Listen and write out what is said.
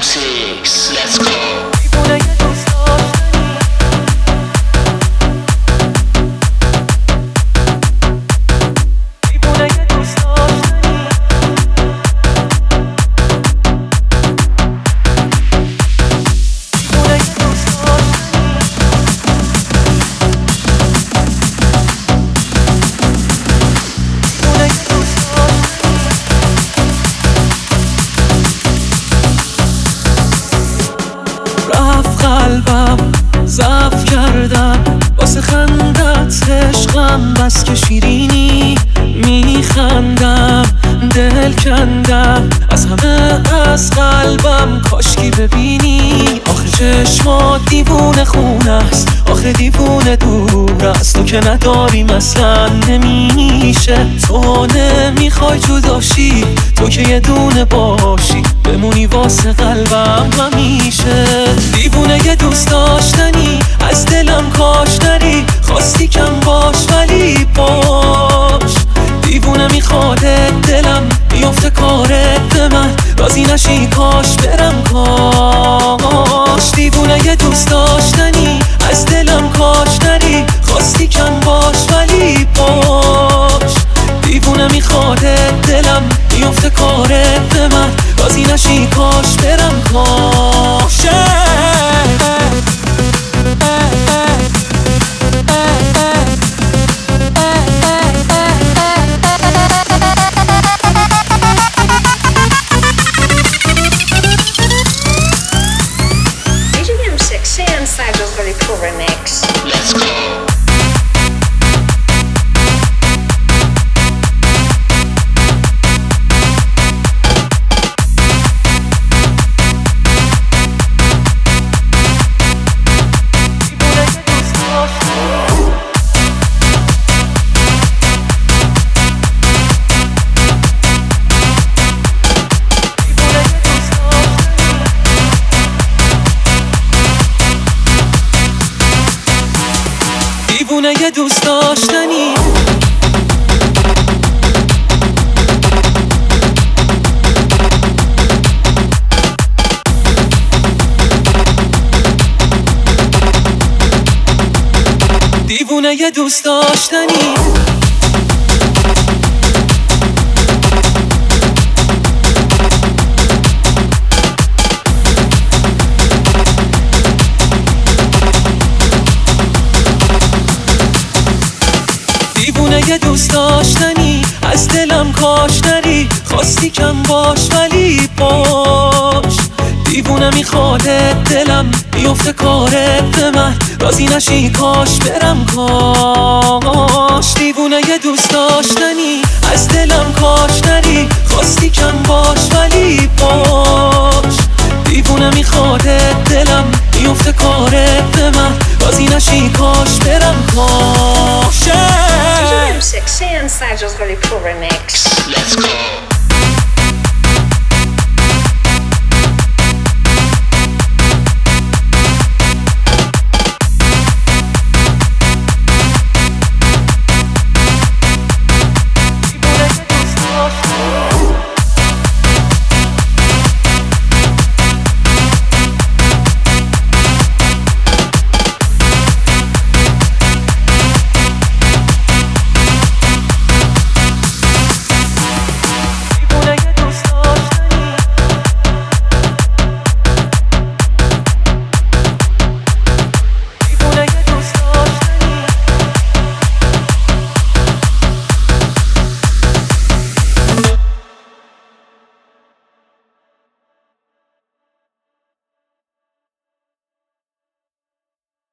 M6, let's go. قلبم ضعف کردم واسه خندت عشقم، بس که شیرینی میخندم، دل کندم از همه از قلبم، کاشکی ببینی آخه چشمات دیوونه خونه است، آخه دیوونه دور است، تو که نداری مثلا نمیشه، تو نمیخوای جداشی، تو که یه دونه باشی بمونی واسه قلبم همیشه، دیوونه یه دوست داشتنی از دلم کاش نری، خواستی کم باش ولی باش، دیوونه میخواده دلم بیفته کارت به من، راضی نشی کاش برم کاش، دیوونه یه دوست داشتنی از دلم کاش نری، خواستی کم باش ولی باش، دیوونه میخواده دلم بیفته کارت به من، راضی نشی کاش برم کاش. Let's go. دیوونه یه دوست داشتنی دیوونه یه دوست داشتنی دیوونه یه دوست داشتنی از دلم کاش نری، خواستی کم باش ولی باش، دیوونه میخواده دلم بیفته کارت به من، راضی نشی کاش برم کاش، دیوونه یه دوست داشتنی از دلم کاش نری، خواستی کم باش ولی باش، دیوونه میخواده دلم بیفته کارت به من، راضی نشی کاش برم کاش. M6 and Sergio's Very Pro Remix. Let's go.